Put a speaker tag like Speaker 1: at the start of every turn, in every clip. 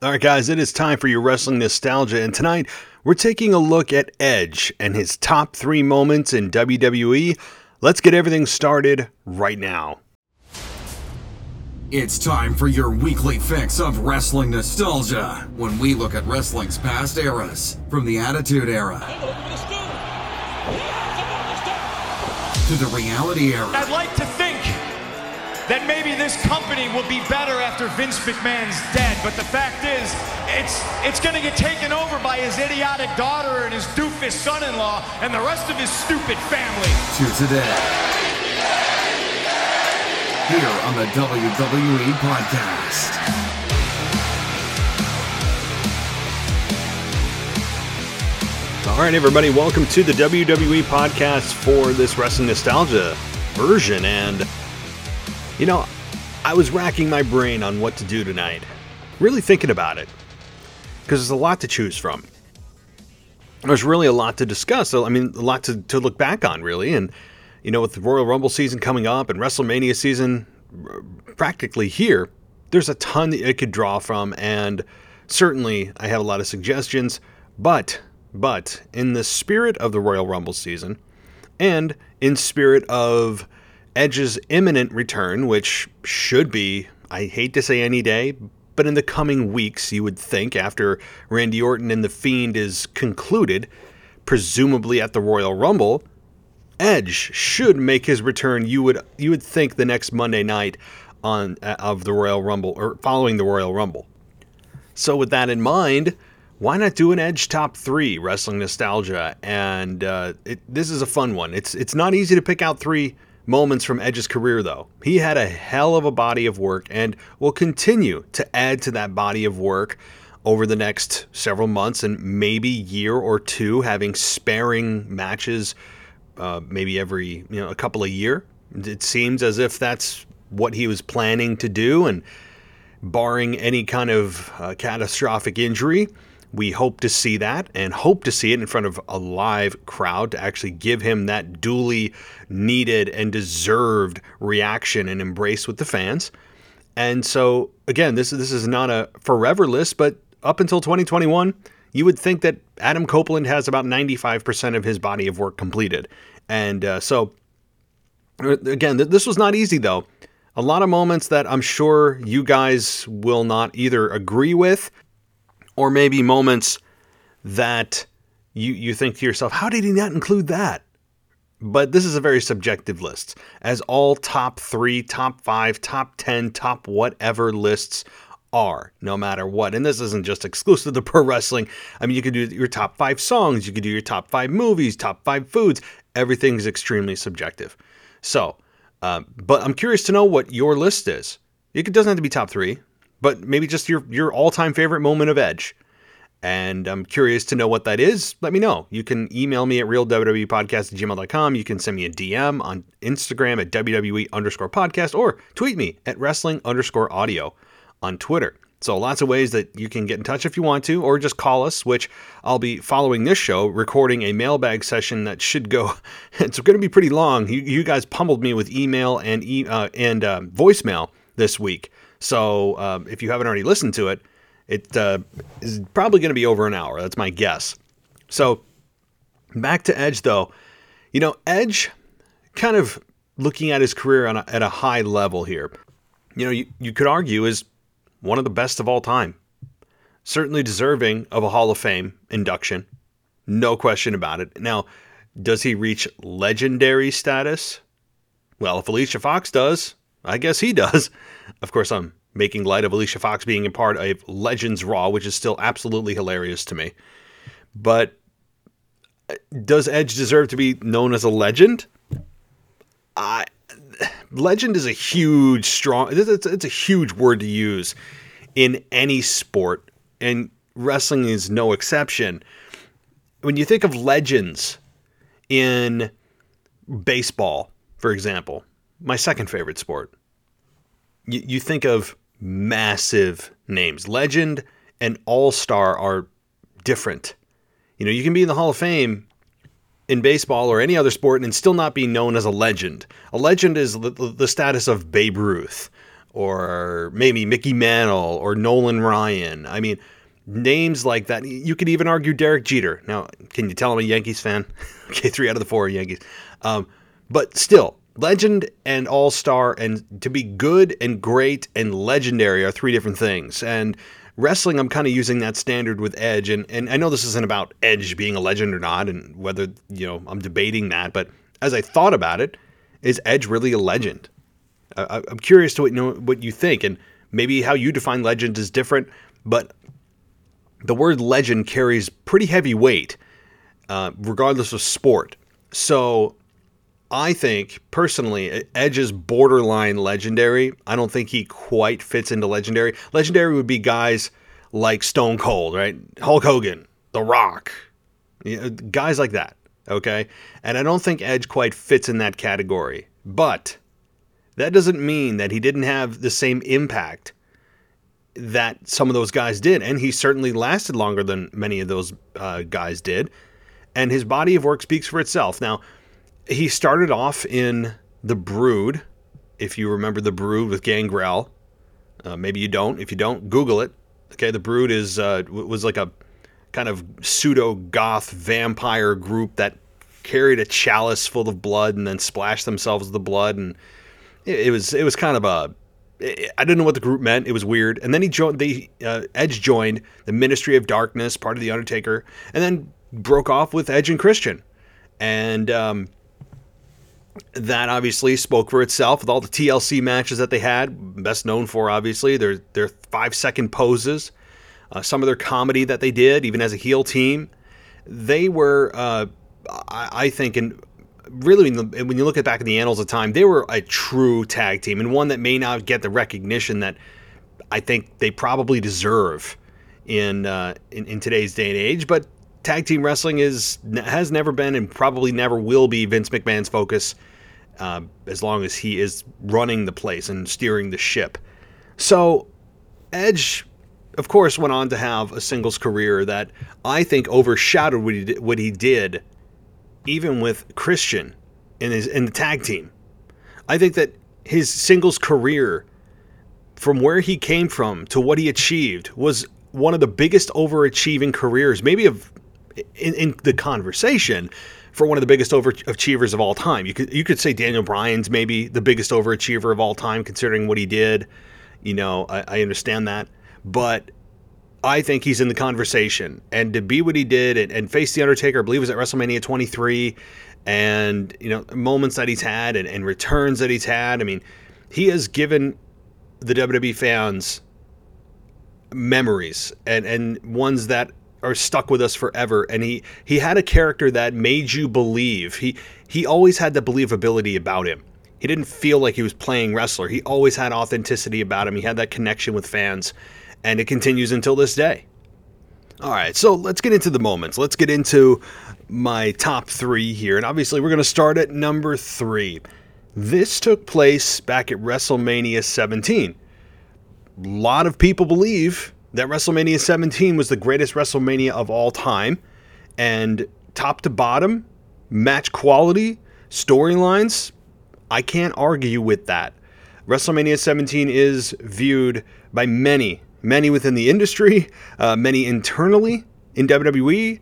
Speaker 1: All right, guys, it is time for your wrestling nostalgia, and tonight we're taking a look at Edge and his top 3 moments in WWE. Let's get everything started right now.
Speaker 2: It's time for your weekly fix of wrestling nostalgia, when we look at wrestling's past eras, from the Attitude Era to the Reality Era.
Speaker 3: I'd like to think that maybe this company will be better after Vince McMahon's dead, but the fact is, it's going to get taken over by his idiotic daughter and his doofus son-in-law and the rest of his stupid family.
Speaker 2: To today, here on the WWE Podcast.
Speaker 1: All right, everybody, welcome to the WWE Podcast for this wrestling nostalgia version, and you know, I was racking my brain on what to do tonight, really thinking about it, because there's a lot to choose from. There's really a lot to discuss. I mean, a lot to look back on, really. And, you know, with the Royal Rumble season coming up and WrestleMania season practically here, there's a ton that it could draw from. And certainly I have a lot of suggestions. But in the spirit of the Royal Rumble season and in spirit of Edge's imminent return, which should be, I hate to say any day, but in the coming weeks, you would think, after Randy Orton and The Fiend is concluded, presumably at the Royal Rumble, Edge should make his return. You would think the next Monday night of the Royal Rumble, or following the Royal Rumble. So with that in mind, why not do an Edge top 3 wrestling nostalgia? And this is a fun one. It's not easy to pick out 3 moments from Edge's career, though. He had a hell of a body of work and will continue to add to that body of work over the next several months and maybe year or two, having sparing matches maybe every a couple a year. It seems as if that's what he was planning to do, and barring any kind of catastrophic injury, we hope to see that, and hope to see it in front of a live crowd to actually give him that duly needed and deserved reaction and embrace with the fans. And so, again, this is not a forever list, but up until 2021, you would think that Adam Copeland has about 95% of his body of work completed. And so, again, this was not easy, though. A lot of moments that I'm sure you guys will not either agree with, or maybe moments that you think to yourself, how did he not include that? But this is a very subjective list, as all top 3, top 5, top 10, top whatever lists are, no matter what. And this isn't just exclusive to pro wrestling. I mean, you could do your top 5 songs, you could do your top 5 movies, top 5 foods. Everything's extremely subjective. So, but I'm curious to know what your list is. It doesn't have to be top 3. But maybe just your all-time favorite moment of Edge. And I'm curious to know what that is. Let me know. You can email me at realwwepodcast@gmail.com. You can send me a DM on Instagram at WWE_podcast, or tweet me at wrestling_audio on Twitter. So lots of ways that you can get in touch if you want to, or just call us, which I'll be following this show, recording a mailbag session that should go, it's going to be pretty long. You guys pummeled me with email and voicemail this week. So if you haven't already listened to it, it is probably going to be over an hour. That's my guess. So back to Edge, though. You know, Edge, kind of looking at his career at a high level here, you know, you could argue is one of the best of all time. Certainly deserving of a Hall of Fame induction. No question about it. Now, does he reach legendary status? Well, if Alicia Fox does, I guess he does. Of course, I'm making light of Alicia Fox being a part of Legends Raw, which is still absolutely hilarious to me. But does Edge deserve to be known as a legend? Legend is a huge, it's a huge word to use in any sport, and wrestling is no exception. When you think of legends in baseball, for example, my second favorite sport, you think of massive names. Legend and all-star are different. You know, you can be in the Hall of Fame in baseball or any other sport and still not be known as a legend. A legend is the status of Babe Ruth or maybe Mickey Mantle or Nolan Ryan. I mean, names like that. You could even argue Derek Jeter. Now, can you tell I'm a Yankees fan? Okay, 3 out of the 4 are Yankees. But still, legend and all-star, and to be good and great and legendary are 3 different things. And wrestling, I'm kind of using that standard with Edge. And I know this isn't about Edge being a legend or not, and whether, I'm debating that. But as I thought about it, is Edge really a legend? I'm curious to know what you think, and maybe how you define legend is different, but the word legend carries pretty heavy weight, regardless of sport. So I think, personally, Edge is borderline legendary. I don't think he quite fits into legendary. Legendary would be guys like Stone Cold, right? Hulk Hogan, The Rock, guys like that, okay? And I don't think Edge quite fits in that category. But that doesn't mean that he didn't have the same impact that some of those guys did. And he certainly lasted longer than many of those guys did. And his body of work speaks for itself. Now, he started off in The Brood, if you remember The Brood with Gangrel. Maybe you don't. If you don't, Google it. Okay, The Brood was like a kind of pseudo-goth vampire group that carried a chalice full of blood and then splashed themselves with the blood, and it was kind of I didn't know what the group meant. It was weird. And then Edge joined the Ministry of Darkness, part of the Undertaker, and then broke off with Edge and Christian. And that obviously spoke for itself with all the TLC matches that they had. Best known for, obviously, their 5-second poses, some of their comedy that they did, even as a heel team. They were, I think, and really, when you look back at the annals of time, they were a true tag team, and one that may not get the recognition that I think they probably deserve in today's day and age. But tag team wrestling has never been and probably never will be Vince McMahon's focus, as long as he is running the place and steering the ship. So Edge, of course, went on to have a singles career that I think overshadowed what he did even with Christian in the tag team. I think that his singles career, from where he came from to what he achieved, was one of the biggest overachieving careers, maybe in the conversation, for one of the biggest overachievers of all time. You could say Daniel Bryan's maybe the biggest overachiever of all time, considering what he did. I understand that, but I think he's in the conversation. And to be what he did and face The Undertaker, I believe it was at WrestleMania 23, and moments that he's had and returns that he's had. I mean, he has given the WWE fans memories and ones that are stuck with us forever. And he had a character that made you believe. He always had the believability about him. He didn't feel like he was playing wrestler. He always had authenticity about him. He had that connection with fans. And it continues until this day. All right, so let's get into the moments. Let's get into my top 3 here. And obviously, we're going to start at number 3. This took place back at WrestleMania 17. A lot of people believe that WrestleMania 17 was the greatest WrestleMania of all time. And top to bottom, match quality, storylines, I can't argue with that. WrestleMania 17 is viewed by many within the industry, many internally in WWE.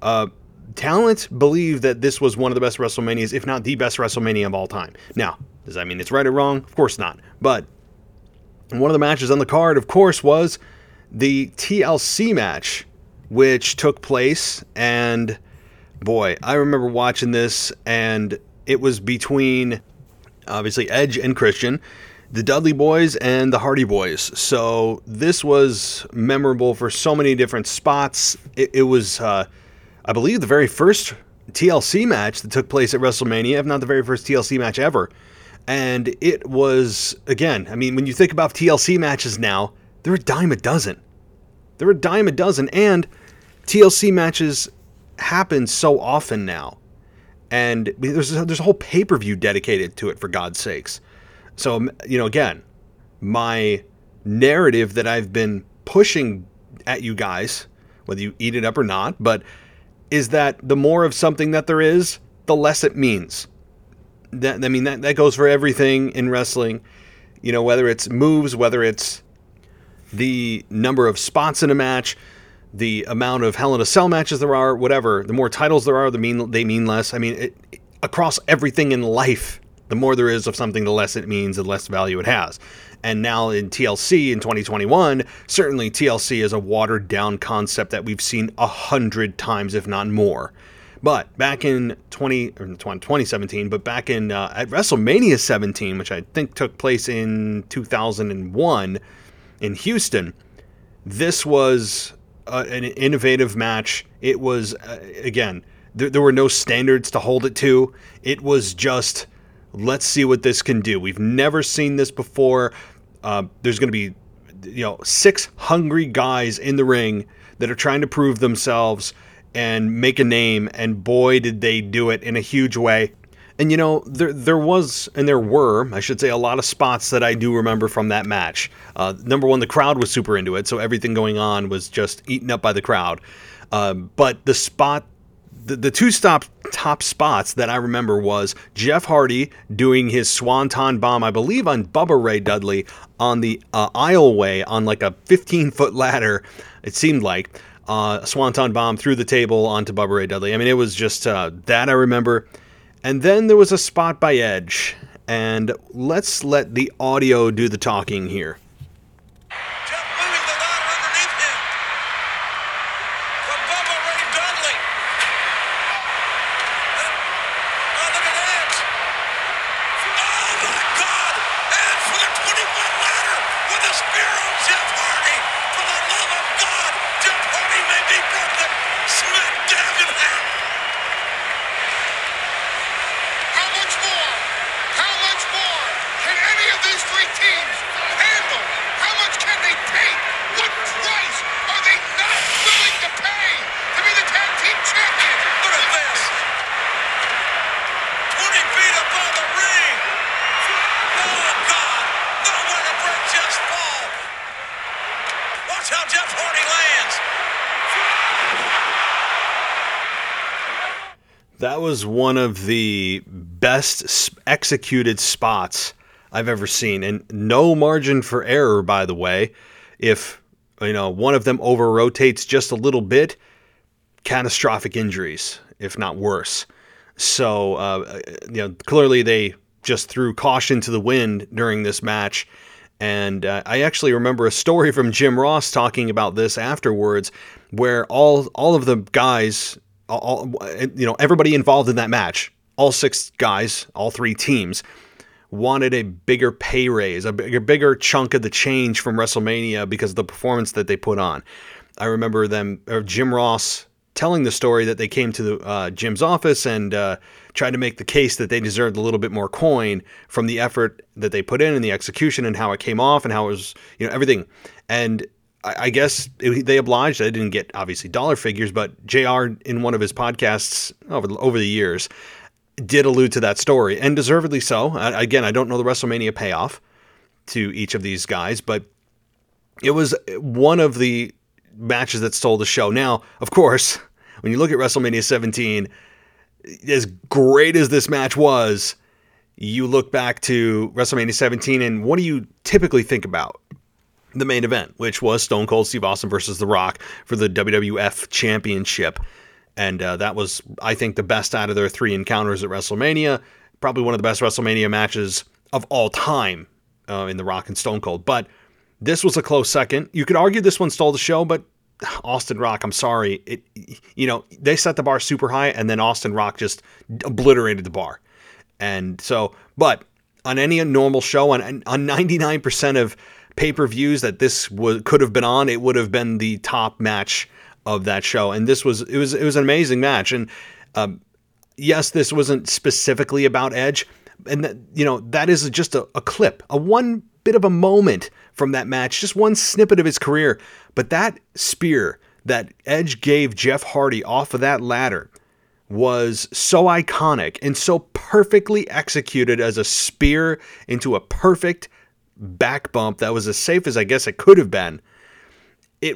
Speaker 1: Talent believe that this was one of the best WrestleManias, if not the best WrestleMania of all time. Now, does that mean it's right or wrong? Of course not. But one of the matches on the card, of course, was the TLC match, which took place. And boy, I remember watching this, and it was between, obviously, Edge and Christian, the Dudley Boys and the Hardy Boys. So this was memorable for so many different spots. It was, I believe, the very first TLC match that took place at WrestleMania, if not the very first TLC match ever. And it was, again, I mean, when you think about TLC matches now, they're a dime a dozen. They're a dime a dozen, and TLC matches happen so often now. And there's a whole pay-per-view dedicated to it, for God's sakes. So, again, my narrative that I've been pushing at you guys, whether you eat it up or not, but is that the more of something that there is, the less it means. That goes for everything in wrestling. whether it's moves, whether it's the number of spots in a match, the amount of Hell in a Cell matches there are, whatever. The more titles there are, they mean less. I mean, across everything in life, the more there is of something, the less it means, the less value it has. And now in TLC in 2021, certainly TLC is a watered down concept that we've seen 100 times, if not more. But back in 2017, but back in at WrestleMania 17, which I think took place in 2001 in Houston, this was an innovative match. It was, again, there were no standards to hold it to. It was just, let's see what this can do. We've never seen this before. There's going to be, 6 hungry guys in the ring that are trying to prove themselves and make a name, and boy, did they do it in a huge way. And there were, I should say, a lot of spots that I do remember from that match. Number one, the crowd was super into it, so everything going on was just eaten up by the crowd. But the two top spots that I remember was Jeff Hardy doing his Swanton Bomb, I believe on Bubba Ray Dudley, on the aisleway on like a 15-foot ladder, it seemed like. A Swanton Bomb through the table onto Bubba Ray Dudley. I mean, it was just that I remember. And then there was a spot by Edge. And let's let the audio do the talking here.
Speaker 4: Jeff moving the ladder underneath him. From Bubba Ray Dudley. Look at Edge. Oh my God! Edge for the 20-foot ladder with a spear on Jeff Hardy. For the love of God, Jeff Hardy may be broken. Smack dab in half. How much more? How much more can any of these 3 teams handle? How much can they take? What price are they not willing to pay to be the tag team champions? Look at this. 20 feet above the ring. Oh, God. Nowhere to break Jeff's fall. Watch how Jeff Hardy lands.
Speaker 1: That was one of the best executed spots I've ever seen, and no margin for error, by the way. If one of them over rotates just a little bit, catastrophic injuries, if not worse. So clearly they just threw caution to the wind during this match. And I actually remember a story from Jim Ross talking about this afterwards, where all of the guys, everybody involved in that match, all 6 guys, all 3 teams, wanted a bigger pay raise, a bigger chunk of the change from WrestleMania because of the performance that they put on. I remember Jim Ross telling the story that they came to Jim's office and tried to make the case that they deserved a little bit more coin from the effort that they put in and the execution and how it came off and how it was, everything. And I guess they obliged. I didn't get, obviously, dollar figures, but JR, in one of his podcasts over the years, did allude to that story, and deservedly so. Again, I don't know the WrestleMania payoff to each of these guys, but it was one of the matches that stole the show. Now, of course, when you look at WrestleMania 17, as great as this match was, you look back to WrestleMania 17, and what do you typically think about? The main event, which was Stone Cold Steve Austin versus The Rock for the WWF Championship. And that was, I think, the best out of their 3 encounters at WrestleMania. Probably one of the best WrestleMania matches of all time in The Rock and Stone Cold. But this was a close second. You could argue this one stole the show, but Austin Rock, I'm sorry. They set the bar super high, and then Austin Rock just obliterated the bar. And so, but on any normal show, on 99% of pay-per-views that this could have been on, it would have been the top match of that show. And it was an amazing match. And yes, this wasn't specifically about Edge, and that is just a clip, a one bit of a moment from that match, just one snippet of his career. But that spear that Edge gave Jeff Hardy off of that ladder was so iconic and so perfectly executed as a spear into a perfect back bump that was as safe as I guess it could have been. It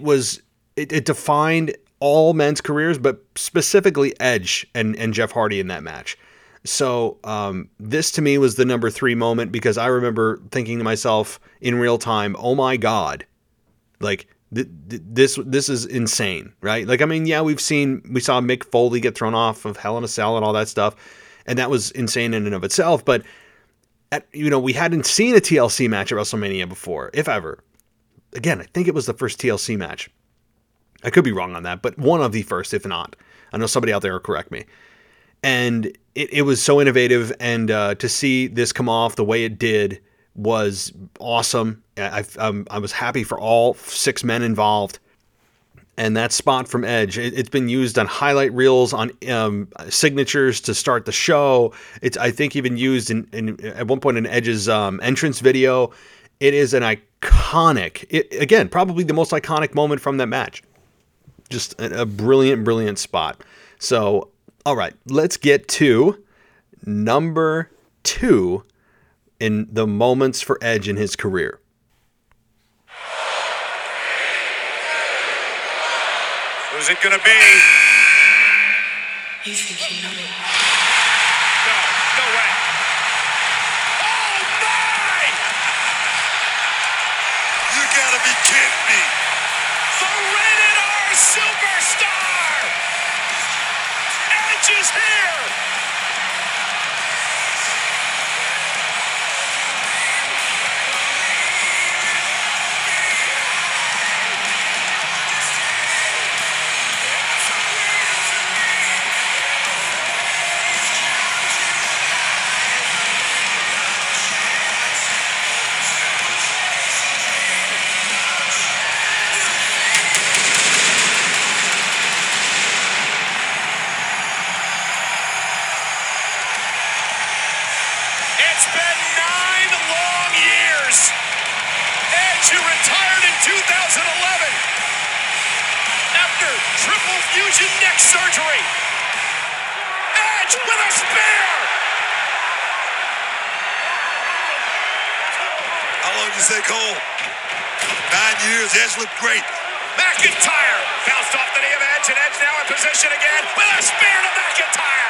Speaker 1: defined all men's careers, but specifically Edge and Jeff Hardy in that match. So this to me was the number 3 moment, because I remember thinking to myself in real time, oh my God, like this is insane, right? Like, I mean, yeah, we saw Mick Foley get thrown off of Hell in a Cell and all that stuff, and that was insane in and of itself. But we hadn't seen a TLC match at WrestleMania before, if ever. Again, I think it was the first TLC match. I could be wrong on that, but one of the first, if not. I know somebody out there will correct me. And it was so innovative, and to see this come off the way it did was awesome. I was happy for all 6 men involved. And that spot from Edge, it's been used on highlight reels, on signatures to start the show. It's, I think, even used in at one point in Edge's entrance video. It is an iconic, again, probably the most iconic moment from that match. Just a brilliant, brilliant spot. So, all right, let's get to number 2 in the moments for Edge in his career.
Speaker 5: Who's it gonna be?
Speaker 6: You think you know me?
Speaker 5: No way. Oh my! You gotta be kidding me. The Rated R Superstar! Edge is here! It's been 9 long years. Edge, who retired in 2011 after triple fusion neck surgery. Edge with a spear.
Speaker 7: How long did you say, Cole? 9 years. Edge looked great.
Speaker 5: McIntyre bounced off the knee of Edge, and Edge now in position again with a spear to McIntyre.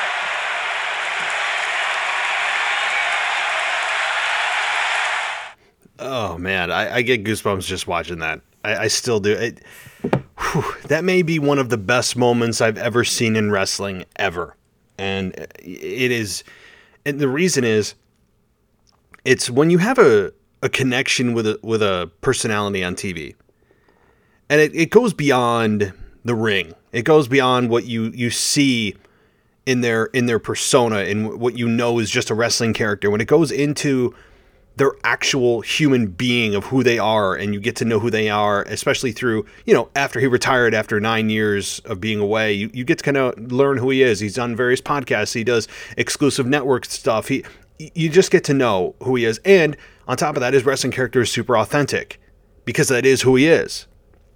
Speaker 1: Oh man, I get goosebumps just watching that. I still do. That may be one of the best moments I've ever seen in wrestling ever. And it is, and the reason is, it's when you have a connection with a personality on TV. And it goes beyond the ring. It goes beyond what you see in their persona and what you know is just a wrestling character. When it goes into their actual human being of who they are, and you get to know who they are, especially through, after he retired after 9 years of being away, you get to kind of learn who he is. He's on various podcasts. He does exclusive network stuff. You just get to know who he is. And on top of that, his wrestling character is super authentic because that is who he is.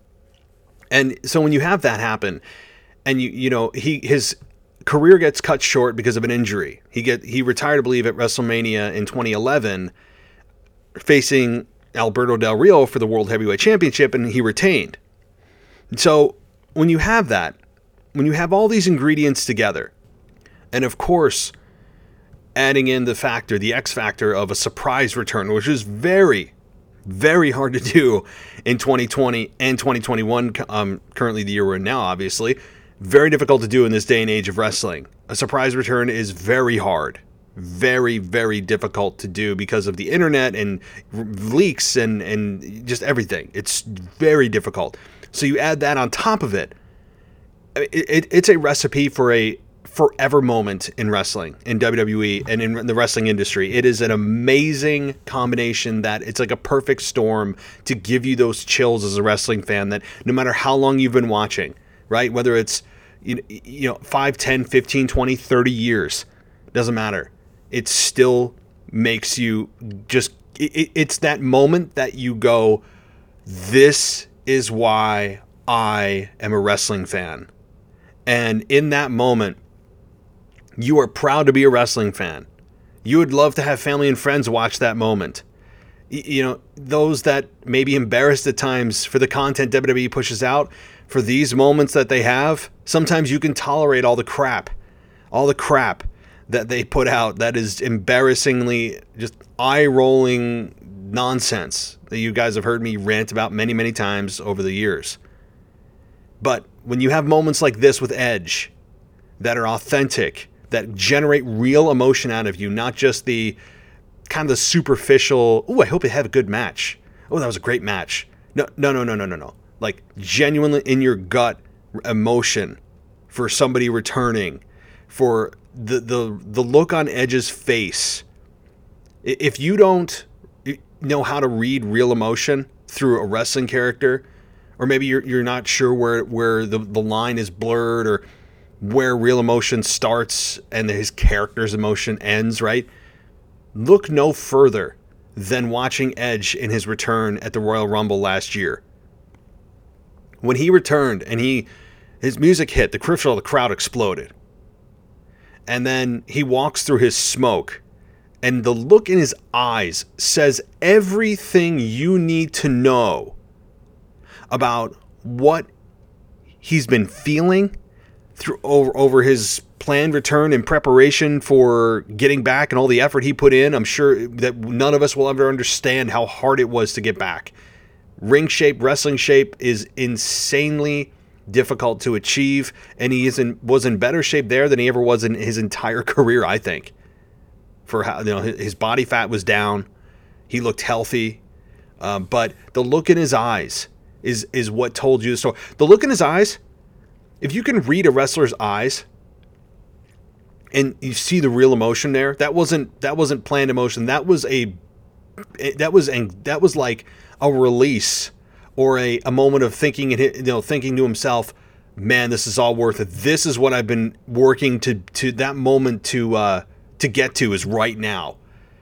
Speaker 1: And so when you have that happen, and his career gets cut short because of an injury. He retired, I believe, at WrestleMania in 2011, facing Alberto Del Rio for the World Heavyweight Championship, and he retained. So when you have that, when you have all these ingredients together, and of course, adding in the X factor of a surprise return, which is very, very hard to do in 2020 and 2021, currently the year we're in now, obviously. Very difficult to do in this day and age of wrestling. A surprise return is very hard. Very, very difficult to do because of the internet and leaks and just everything. It's very difficult. So you add that on top of it. It's a recipe for a forever moment in wrestling, in WWE, and in the wrestling industry. It is an amazing combination that it's like a perfect storm to give you those chills as a wrestling fan, that no matter how long you've been watching, right? Whether it's 5, 10, 15, 20, 30 years, doesn't matter. It still makes you just, it's that moment that you go, this is why I am a wrestling fan. And in that moment, you are proud to be a wrestling fan. You would love to have family and friends watch that moment. Those that may be embarrassed at times for the content WWE pushes out, for these moments that they have, sometimes you can tolerate all the crap that they put out that is embarrassingly just eye-rolling nonsense that you guys have heard me rant about many, many times over the years. But when you have moments like this with Edge that are authentic, that generate real emotion out of you, not just the kind of the superficial, oh, I hope they have a good match. Oh, that was a great match. No. Like genuinely in your gut emotion for somebody returning, for the look on Edge's face. If you don't know how to read real emotion through a wrestling character, or maybe you're not sure where the line is blurred, or where real emotion starts and his character's emotion ends, right? Look no further than watching Edge in his return at the Royal Rumble last year. When he returned and his music hit, the crowd exploded. And then he walks through his smoke, and the look in his eyes says everything you need to know about what he's been feeling through over his planned return in preparation for getting back and all the effort he put in. I'm sure that none of us will ever understand how hard it was to get back. Ring shape, wrestling shape is insanely difficult to achieve, and he was in better shape there than he ever was in his entire career, I think. For how, his body fat was down, he looked healthy, but the look in his eyes is what told you the story. The look in his eyes, if you can read a wrestler's eyes and you see the real emotion there, that wasn't planned emotion. That was like a release, or a moment of thinking to himself, man, this is all worth it. This is what I've been working to that moment to get to, is right now.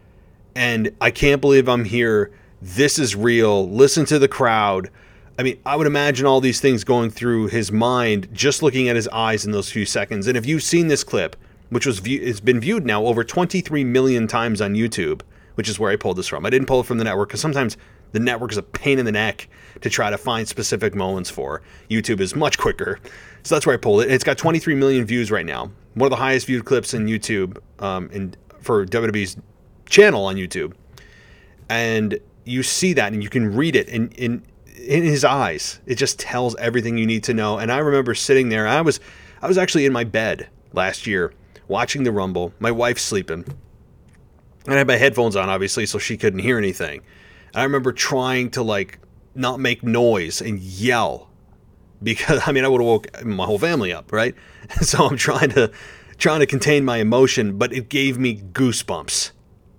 Speaker 1: And I can't believe I'm here. This is real. Listen to the crowd. I mean, I would imagine all these things going through his mind just looking at his eyes in those few seconds. And if you've seen this clip, which it's been viewed now over 23 million times on YouTube, which is where I pulled this from. I didn't pull it from the network because sometimes the network is a pain in the neck to try to find specific moments for. YouTube is much quicker. So that's where I pulled it. It's got 23 million views right now. One of the highest viewed clips in YouTube, for WWE's channel on YouTube. And you see that, and you can read it in his eyes. It just tells everything you need to know. And I remember sitting there. I was actually in my bed last year watching the Rumble. My wife's sleeping. And I had my headphones on, obviously, so she couldn't hear anything. And I remember trying to not make noise and yell, because I would have woke my whole family up, right? So I'm trying to contain my emotion, but it gave me goosebumps.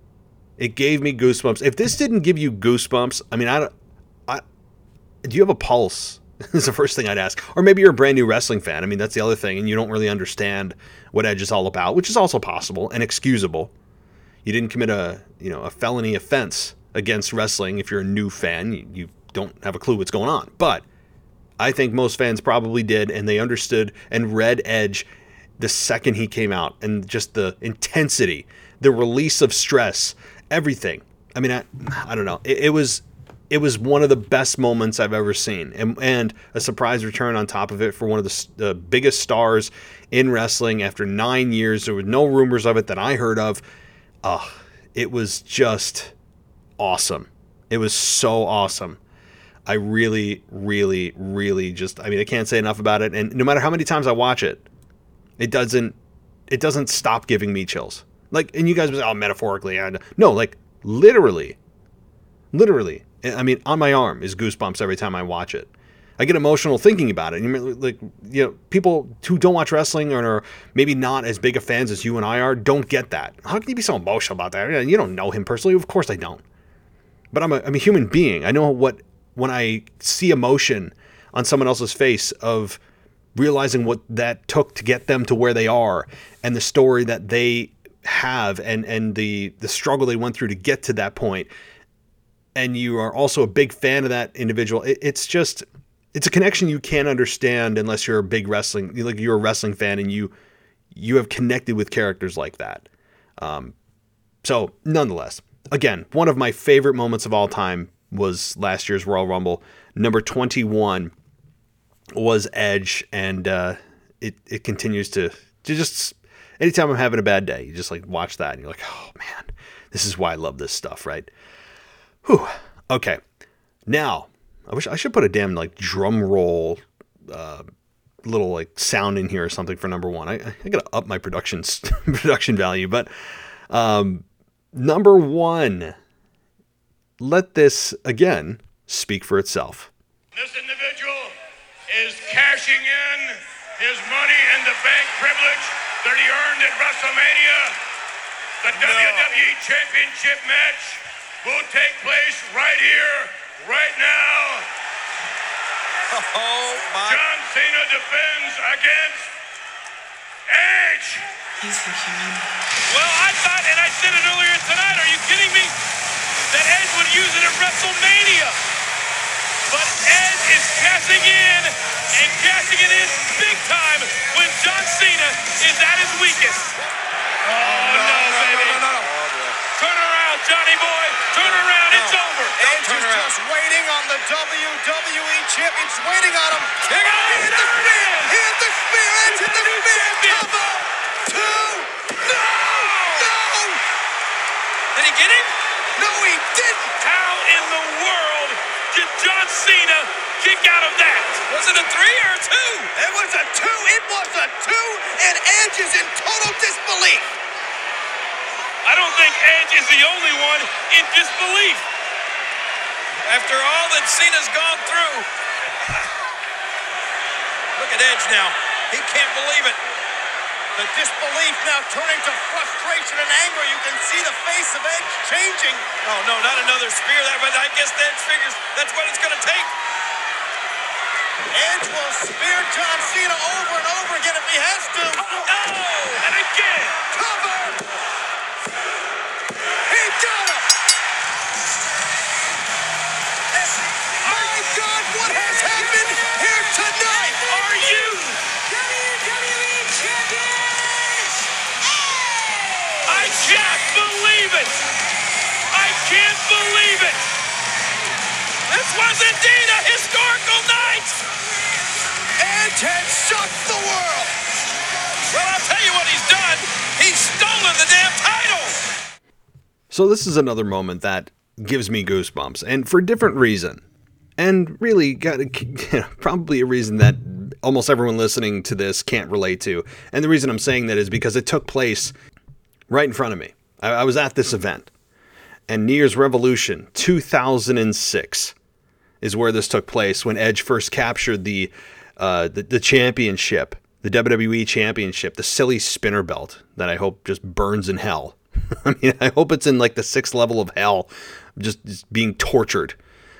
Speaker 1: It gave me goosebumps. If this didn't give you goosebumps, do you have a pulse? Is the first thing I'd ask. Or maybe you're a brand new wrestling fan. That's the other thing, and you don't really understand what Edge is all about, which is also possible and excusable. You didn't commit a felony offense against wrestling if you're a new fan. You don't have a clue what's going on. But I think most fans probably did, and they understood and read Edge the second he came out, and just the intensity, the release of stress, everything. I don't know. It was one of the best moments I've ever seen, and a surprise return on top of it for one of the biggest stars in wrestling after 9 years. There were no rumors of it that I heard of. It was just awesome. It was so awesome. I really, really, really I can't say enough about it. And no matter how many times I watch it, it doesn't stop giving me chills. And you guys will say, oh, metaphorically. No, literally. On my arm is goosebumps every time I watch it. I get emotional thinking about it. People who don't watch wrestling or are maybe not as big of fans as you and I are don't get that. How can you be so emotional about that? You don't know him personally. Of course I don't. But I'm a human being. I know when I see emotion on someone else's face of realizing what that took to get them to where they are, and the story that they have, and the struggle they went through to get to that point. And you are also a big fan of that individual. It's a connection you can't understand unless you're a big wrestling, you're a wrestling fan, and you have connected with characters like that. So nonetheless, again, one of my favorite moments of all time was last year's Royal Rumble. Number 21 was Edge, and it continues to just, anytime I'm having a bad day, you just like watch that and you're like, oh man, this is why I love this stuff, right? Whew. Okay. Now, I should put a damn like drum roll little like sound in here or something for number one. I gotta up my production value, but number one, let this again speak for itself.
Speaker 5: This individual is cashing in his money in the bank privilege that he earned at WrestleMania. The WWE Championship match will take place right here, right now.
Speaker 7: Oh my.
Speaker 5: John Cena defends against Edge.
Speaker 6: He's so human.
Speaker 5: Well, I thought, and I said it earlier tonight, are you kidding me? That Edge would use it at WrestleMania. But Edge is cashing in, and cashing it in big time when John Cena is at his weakest. Oh, no, baby.
Speaker 7: No.
Speaker 5: Turn around, Johnny boy. Turn around. It's over.
Speaker 7: Edge is just waiting on the WWE Champion. He's waiting on him.
Speaker 5: Kick out.
Speaker 7: He hit the spear. He hit the spear. Edge hit the spear. Cover. Two. No.
Speaker 5: Did he get him?
Speaker 7: No, he didn't.
Speaker 5: How in the world did John Cena kick out of that? Was it a 3 or a 2?
Speaker 7: It was a two. It was a two. And Edge is in total disbelief.
Speaker 5: I don't think Edge is the only one in disbelief. After all that Cena's gone through. Look at Edge now. He can't believe it.
Speaker 7: The disbelief now turning to frustration and anger. You can see the face of Edge changing.
Speaker 5: Oh, no, not another spear. But I guess Edge figures that's what it's going to take.
Speaker 7: Edge will spear John Cena over and over again if he has to.
Speaker 5: Oh, and again.
Speaker 7: Cover. He got him. My God, what has happened here tonight?
Speaker 5: Are you?
Speaker 6: WWE Champions!
Speaker 5: I can't believe it. I can't believe it. This was indeed a historical night.
Speaker 7: Edge has shocked the world.
Speaker 5: Well, I'll tell you what he's done. He's stolen the damn title.
Speaker 1: So this is another moment that gives me goosebumps, and for a different reason. And really, probably a reason that almost everyone listening to this can't relate to. And the reason I'm saying that is because it took place right in front of me. I was at this event. And New Year's Revolution 2006 is where this took place, when Edge first captured the championship, the WWE Championship, the silly spinner belt that I hope just burns in hell. I mean, I hope it's in like the 6th level of hell, just being tortured.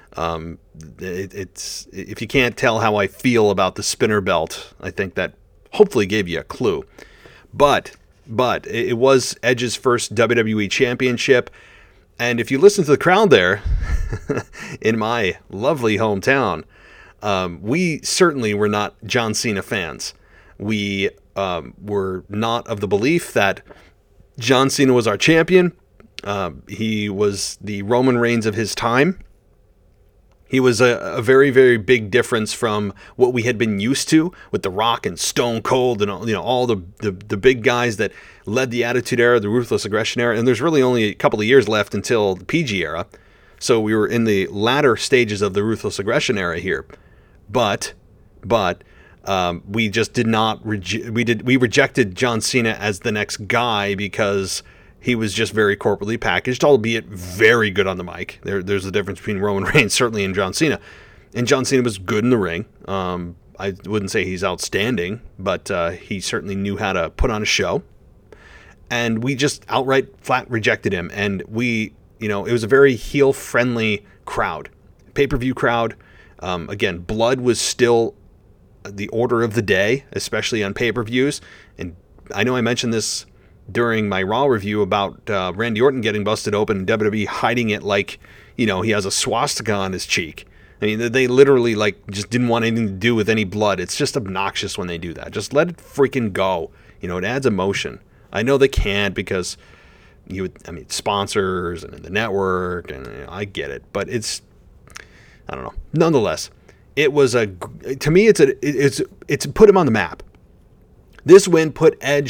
Speaker 1: It's if you can't tell how I feel about the spinner belt, I think that hopefully gave you a clue. But it was Edge's first WWE Championship, and if you listen to the crowd there, in my lovely hometown, we certainly were not John Cena fans. We were not of the belief that John Cena was our champion. He was the Roman Reigns of his time. He was a very, very big difference from what we had been used to with The Rock and Stone Cold and all the big guys that led the Attitude Era, the Ruthless Aggression Era. And there's really only a couple of years left until the PG era. So we were in the latter stages of the Ruthless Aggression Era here. But we just did not we rejected John Cena as the next guy because he was just very corporately packaged, albeit very good on the mic. There's a difference between Roman Reigns, certainly, and John Cena. And John Cena was good in the ring. I wouldn't say he's outstanding, but he certainly knew how to put on a show. And we just outright flat rejected him. And it was a very heel-friendly crowd, pay-per-view crowd. Again, blood was still the order of the day, especially on pay-per-views. And I know I mentioned this during my Raw review about Randy Orton getting busted open and WWE hiding it like, he has a swastika on his cheek. I mean, they literally just didn't want anything to do with any blood. It's just obnoxious when they do that. Just let it freaking go. It adds emotion. I know they can't because sponsors and the network, and I get it, but I don't know. Nonetheless, it was to me, it's put him on the map. This win put Edge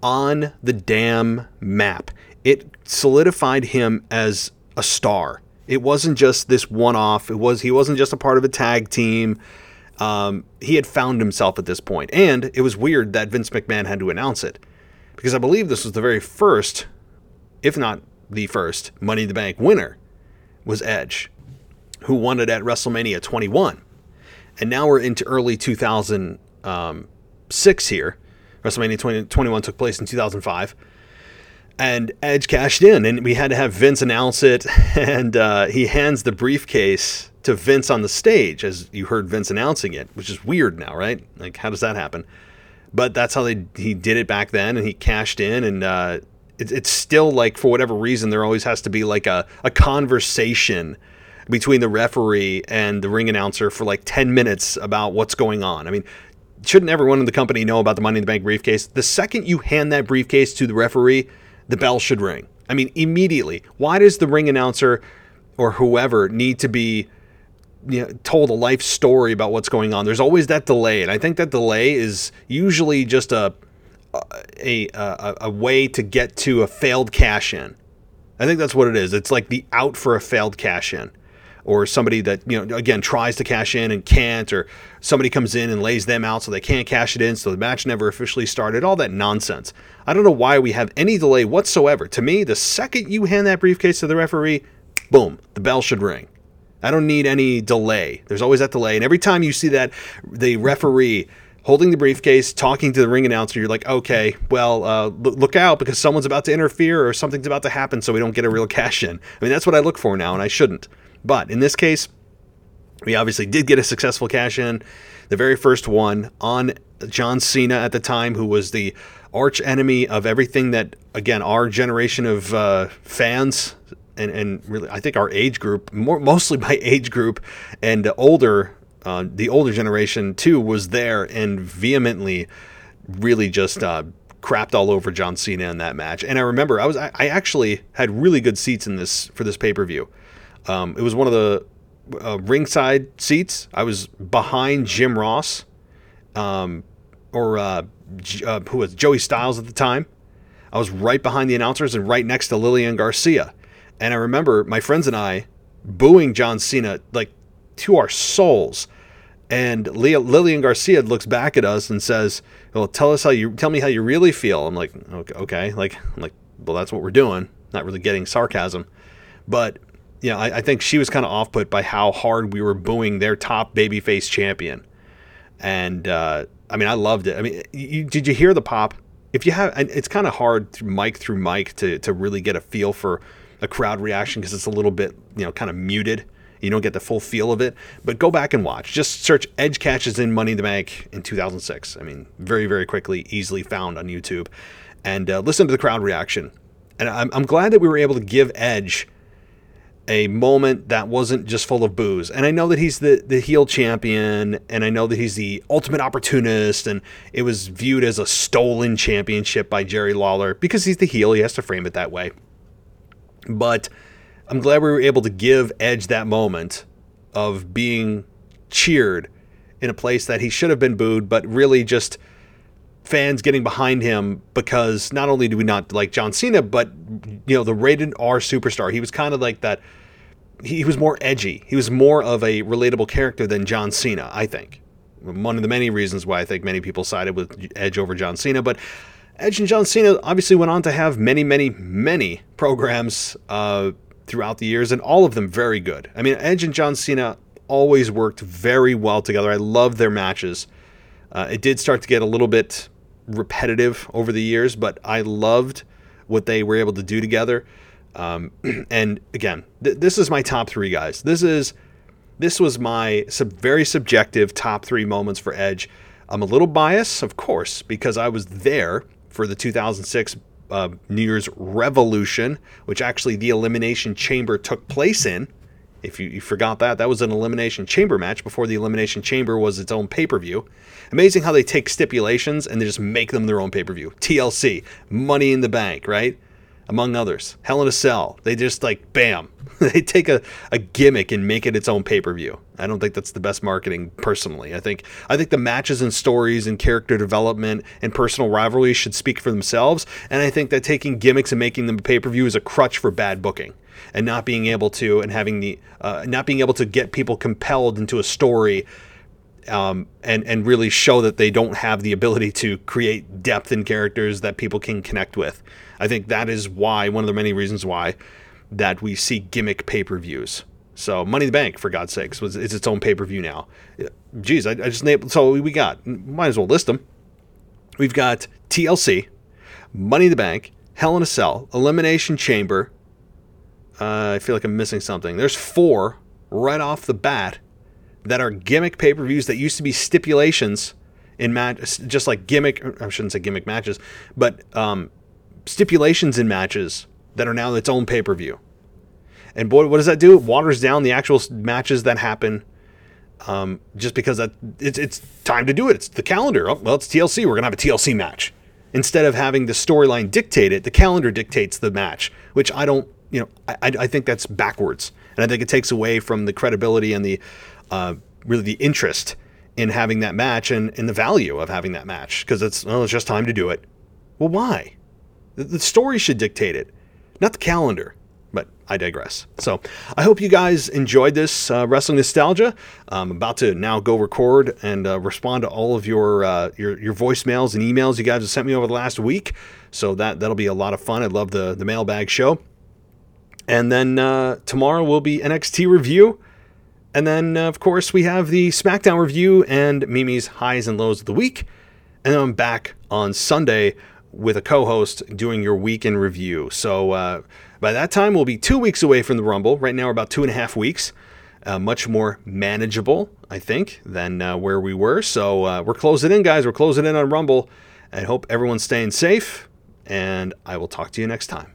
Speaker 1: on the damn map. It solidified him as a star. It wasn't just this one-off. He wasn't just a part of a tag team. He had found himself at this point. And it was weird that Vince McMahon had to announce it, because I believe this was the very first, if not the first, Money in the Bank winner was Edge, who won it at WrestleMania 21. And now we're into early 2006 here. WrestleMania 21 took place in 2005. And Edge cashed in, and we had to have Vince announce it. And he hands the briefcase to Vince on the stage, as you heard Vince announcing it, which is weird now, right? Like, how does that happen? But that's how he did it back then, and he cashed in. And it's still like, for whatever reason, there always has to be like a conversation between the referee and the ring announcer for like 10 minutes about what's going on. I mean, shouldn't everyone in the company know about the Money in the Bank briefcase? The second you hand that briefcase to the referee, the bell should ring. I mean, immediately. Why does the ring announcer or whoever need to be told a life story about what's going on? There's always that delay, and I think that delay is usually just a way to get to a failed cash-in. I think that's what it is. It's like the out for a failed cash-in. Or somebody that, again, tries to cash in and can't, or somebody comes in and lays them out so they can't cash it in, so the match never officially started, all that nonsense. I don't know why we have any delay whatsoever. To me, the second you hand that briefcase to the referee, boom, the bell should ring. I don't need any delay. There's always that delay. And every time you see that, the referee holding the briefcase, talking to the ring announcer, you're like, okay, well, look out, because someone's about to interfere or something's about to happen so we don't get a real cash in. I mean, that's what I look for now, and I shouldn't. But in this case, we obviously did get a successful cash in, the very first one on John Cena at the time, who was the arch enemy of everything that, again, our generation of fans and really, I think our age group, mostly my age group and the older generation too, was there and vehemently really just crapped all over John Cena in that match. And I remember I actually had really good seats for this pay-per-view. It was one of the ringside seats. I was behind Jim Ross, who was Joey Styles at the time. I was right behind the announcers and right next to Lillian Garcia. And I remember my friends and I booing John Cena like to our souls. And Lillian Garcia looks back at us and says, "Well, tell me how you really feel." I'm like, okay, well, that's what we're doing. Not really getting sarcasm, but. I think she was kind of off-put by how hard we were booing their top babyface champion. And, I loved it. I mean, did you hear the pop? If you have, it's kind of hard through mic to really get a feel for a crowd reaction because it's a little bit, kind of muted. You don't get the full feel of it. But go back and watch. Just search Edge cashes in Money in the Bank in 2006. I mean, very, very quickly, easily found on YouTube. And listen to the crowd reaction. And I'm glad that we were able to give Edge a moment that wasn't just full of booze. And I know that he's the heel champion, and I know that he's the ultimate opportunist, and it was viewed as a stolen championship by Jerry Lawler. Because he's the heel, he has to frame it that way. But I'm glad we were able to give Edge that moment of being cheered in a place that he should have been booed, but really just fans getting behind him, because not only do we not like John Cena, but the rated R superstar. He was kind of like that. He was more edgy. He was more of a relatable character than John Cena, I think. One of the many reasons why I think many people sided with Edge over John Cena. But Edge and John Cena obviously went on to have many, many, many programs throughout the years, and all of them very good. I mean, Edge and John Cena always worked very well together. I loved their matches. It did start to get a little bit repetitive over the years, but I loved what they were able to do together. And again, this is my top three, guys. This was my very subjective top three moments for Edge. I'm a little biased, of course, because I was there for the 2006 New Year's Revolution, which actually the Elimination Chamber took place in. If you forgot that was an Elimination Chamber match before the Elimination Chamber was its own pay-per-view. Amazing how they take stipulations and they just make them their own pay-per-view. TLC, Money in the Bank, right? among others. Hell in a Cell. They just like, bam. They take a gimmick and make it its own pay-per-view. I don't think that's the best marketing, personally. I think the matches and stories and character development and personal rivalries should speak for themselves. And I think that taking gimmicks and making them a pay-per-view is a crutch for bad booking and not being able to get people compelled into a story. And really show that they don't have the ability to create depth in characters that people can connect with. I think that is why, one of the many reasons why, that we see gimmick pay-per-views. So Money in the Bank, for God's sakes, is its own pay-per-view now. Geez, I just named. So we got, might as well list them. We've got TLC, Money in the Bank, Hell in a Cell, Elimination Chamber. I feel like I'm missing something. There's 4 right off the bat that are gimmick pay-per-views that used to be stipulations in match, just like gimmick. I shouldn't say gimmick matches, but stipulations in matches that are now its own pay-per-view. And boy, what does that do? It waters down the actual matches that happen. Just because it's time to do it. It's the calendar. Oh, well, it's TLC. We're gonna have a TLC match. Instead of having the storyline dictate it, the calendar dictates the match, which I don't. I think that's backwards, and I think it takes away from the credibility and the really the interest in having that match and the value of having that match, because it's just time to do it. Well, why? The story should dictate it, not the calendar. But I digress. So I hope you guys enjoyed this Wrestling Nostalgia. I'm about to now go record and respond to all of your voicemails and emails you guys have sent me over the last week. So that'll be a lot of fun. I love the mailbag show. And then tomorrow will be NXT review. And then, of course, we have the SmackDown review and Mimi's highs and lows of the week. And then I'm back on Sunday with a co-host doing your weekend review. So by that time, we'll be 2 weeks away from the Rumble. Right now, we're about 2.5 weeks. Much more manageable, I think, than where we were. So we're closing in, guys. We're closing in on Rumble. I hope everyone's staying safe. And I will talk to you next time.